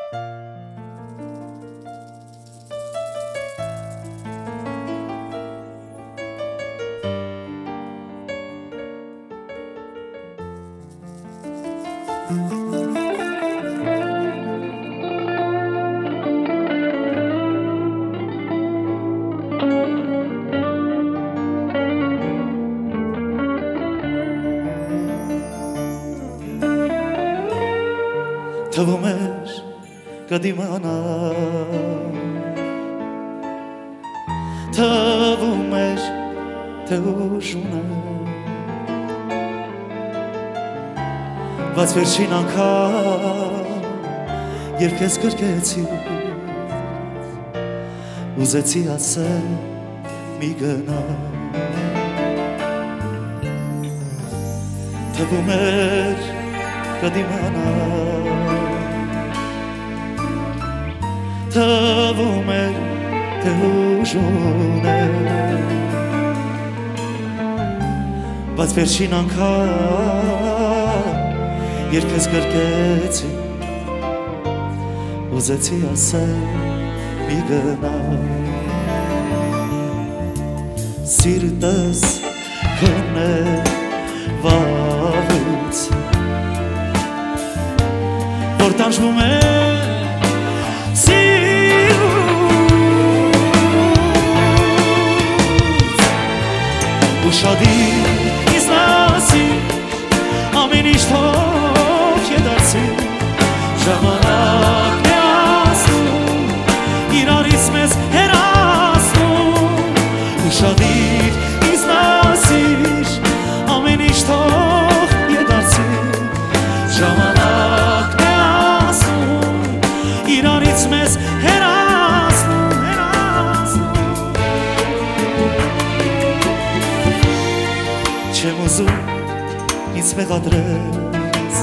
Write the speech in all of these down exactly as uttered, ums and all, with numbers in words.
Թվում էր կդիմանա, թվում էր թե ուժ ունեմ, բայց վերջին անգամ երբ քեզ գրկեցի, ուզեցի ասել մի գնա, թվում էր կդիմանա, թվում էր թե ուժ ունեմ, բայց վերջին անգամ երբ քեզ գրկեցի, ուզեցի ասել մի գնա, սիրտս քոնն է վաղուց, որ տանջվում է Ուշադիր ինձ ասիր, ամեն ինչ թող յետացիր, ժամանակն է ասում, իրարից մեզ հեռացնում, ուշադիր ինձ ասիր, ամեն ինչ թող յետացիր, ժամանակն է ասում, իրարից մեզ հեռացնում, Չեմ ուզում ինձ մեղադրես,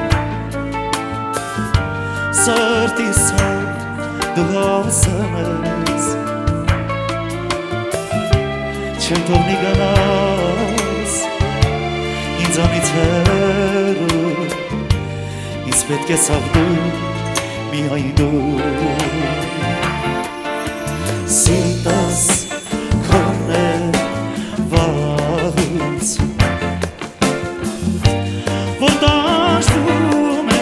սրտիս հետ դու հասնես, չեմ թողնի գնաս ինձանից հեռու, ինձ պետք է սաղ դու, միայն դու, սիրտս քոնն է վաղուց, որ տանջվում է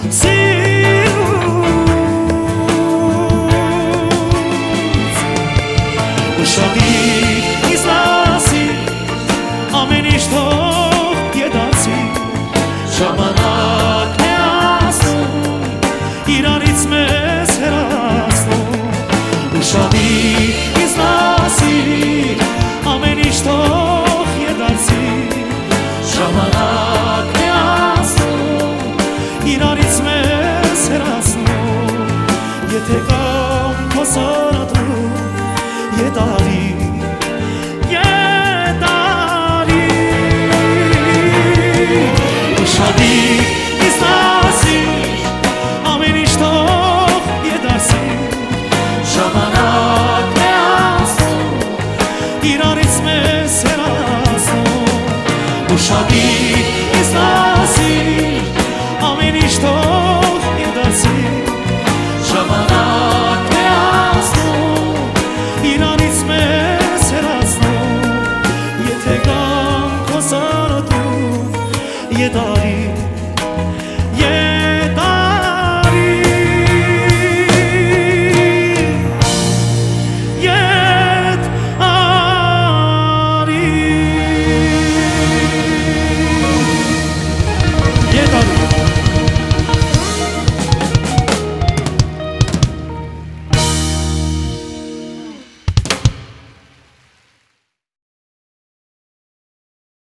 սիրուց, ուշադիր ինձ ասիր, ամեն ինչ թող յետացիր, ժամանակն է ասում, իրարից մեզ հեռացնում, ուշադիր ինձ ասիր, ամեն ինչ թող յետացիր, ժամանակն է ասում, իրարից մեզ հեռացնում, եթե կամ քո սարատու ետարի, ետարի, ուշադիր